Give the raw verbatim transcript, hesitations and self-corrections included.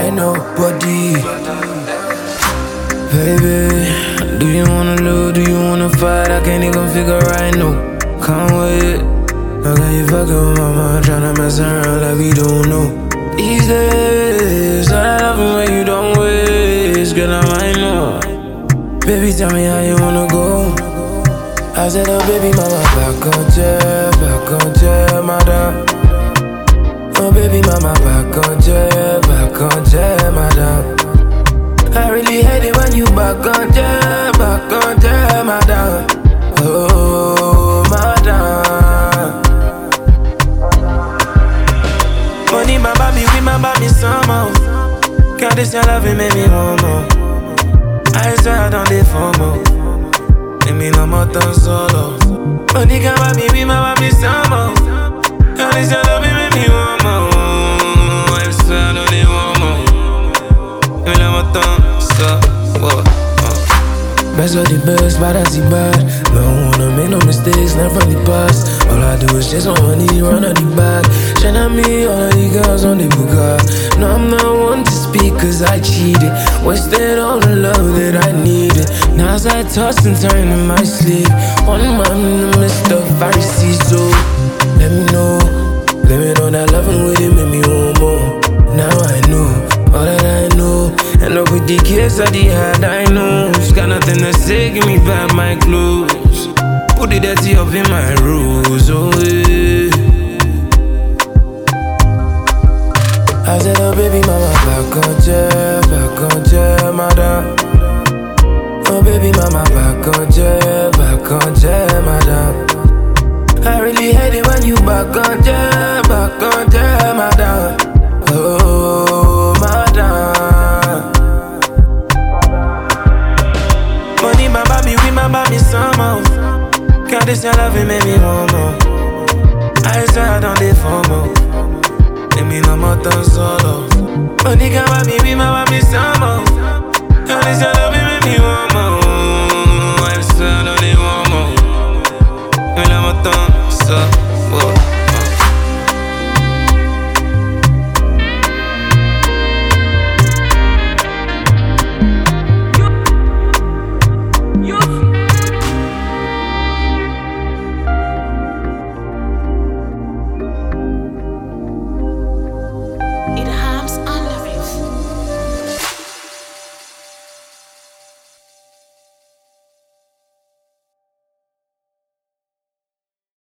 like nobody. Baby, do you wanna lose, do you wanna fight? I can't even figure right now. Can't wait. How can you fucking with my mind, tryna mess around like we don't know? These days, I love it when you don't waste, girl, I might know. Baby, tell me how you wanna go. I said, oh baby, mama, back on jet, back on jet, madam. Oh baby, mama, back on jet, back on jet, madam. I really hate it when you back on jet, back on jet, madam. Oh, madam. Money, my baby, we my baby, somehow. Can't this your love, it make me want more. I swear I don't live for more. Let me no more than solo. Money can buy me, we my baby, somehow. Can't this your love, it make me want more. I swear I don't live for more. Let me no more than solo. Best of the best, bad as the bad. No, I wanna make no mistakes, learn from the past. All I do is chase my money, run on the back. Shine at me, all of the girls on the Bugatti. No, I'm not one to speak cause I cheated. Wasted all the love that I needed. Now as I toss and turn in my sleep, one man in the midst of Pharisees. So, let me know, let me know that loving with it make me want more. Now I know, all that I know. And up with the kids I the had I know. Got nothing to say, give me back my clothes. Put the dirty up in my rules, oh yeah. I said, oh baby, mama, back on jet, back on jet, madam. Oh baby, mama, back on jet, back on jet, madam. I really hate it when you back on jet, back on jet, madam. Oh, madam. Money, my baby, we my baby, somehow. Can't this your love, it make me want more. I swear I don't live for more. Let me no more than solo. Money can buy me, we my baby, somehow.